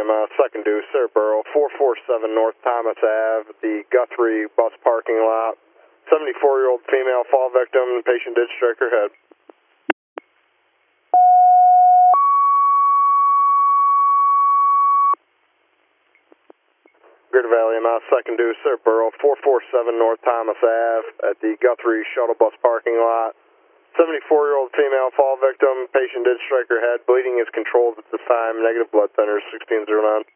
second due, Cerebro, 447 North Thomas Ave, the Guthrie bus parking lot. 74-year-old female fall victim, patient did strike her head. Greater Valley, second due, Cerebro, 447 North Thomas Ave, at the Guthrie shuttle bus parking lot. 74-year-old female fall victim, patient did strike her head. Bleeding is controlled at this time, negative blood thinners, 1609.